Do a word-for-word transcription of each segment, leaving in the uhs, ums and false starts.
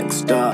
Flexstar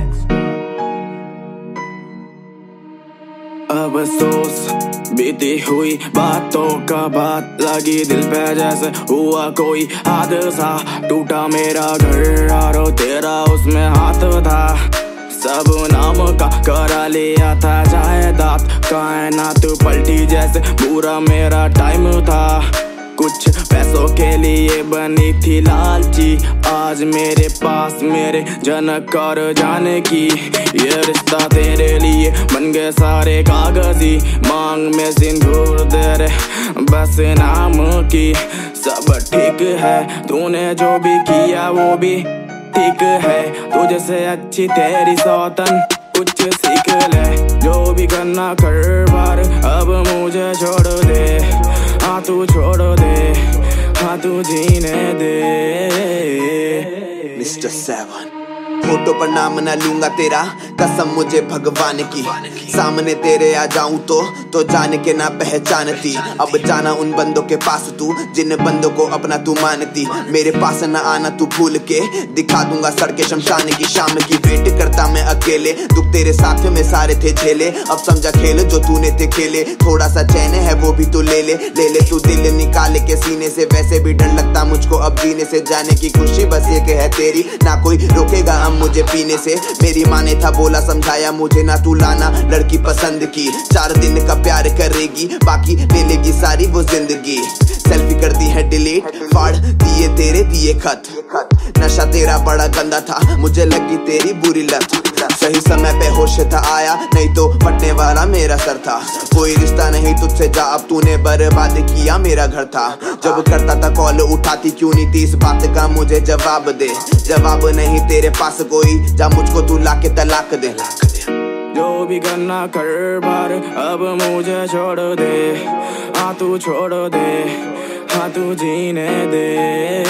अफसोस बीती हुई बातों का बात लगी दिल पे जैसे हुआ कोई हादसा। टूटा मेरा घर और तेरा उसमें हाथ था। सब नाम का करा लिया था जायदाद। कायनात पलटी जैसे पूरा मेरा टाइम था। कुछ पैसों के लिए बनी थी लालची। आज मेरे पास मेरे जनक और जाने की। ये रिश्ता तेरे लिए बन गए सारे कागजी। मांग में सिंदूर दे रे बस नाम की। सब ठीक है तूने जो भी किया वो भी ठीक है। तुझे से अच्छी तेरी सौतन कुछ सीख ले। जो भी करना कर बार अब मुझे छोड़ दे। हाँ तू छोड़ दे, हाँ तू जीने दे। मिस्टर सेवन फोटो पर नाम न लूंगा तेरा, कसम मुझे भगवान की। सामने तेरे आ जाऊं तो तो जान के ना पहचानती। अब जाना उन बंदों के पास तू जिन बंदों को अपना तू मानती। मेरे पास न आना तू भूल के, दिखा दूंगा सड़के शमशान की। शाम की वेट करता मैं अकेले, दुख तेरे साथ में सारे थे झेले। अब समझा खेल जो तूने थे खेले। थोड़ा सा चैन है वो भी तू ले ले ले ले तू दिल निकाल के सीने से। वैसे भी डर लगता मुझको अब जीने से। जाने की खुशी बस एक है तेरी, ना कोई रोकेगा हम मुझे पीने से। मेरी माँ ने था बोला समझाया मुझे ना तू लाना लड़की पसंद की। चार दिन का प्यार करेगी बाकी ले लेगी सारी वो जिंदगी। सेल्फी कर दी है डिलीट, फाड़ दिए तेरे दिए खत। नशा तेरा बड़ा गंदा था, मुझे लगी तेरी बुरी लत। सही समय पे होश था आया, नहीं तो फटने वाला मेरा सर था। कोई रिश्ता नहीं तुझसे जा, अब तूने बर्बाद किया मेरा घर था। जब करता था कॉल उठाती क्यों नहीं थी, इस बात का मुझे जवाब दे। जवाब नहीं तेरे पास कोई, जा मुझको तू लाके तलाक दे। जो भी करना कर बार अब मुझे छोड़ दे। हाँ तू छोड़ दे, हाँ तू जीने दे।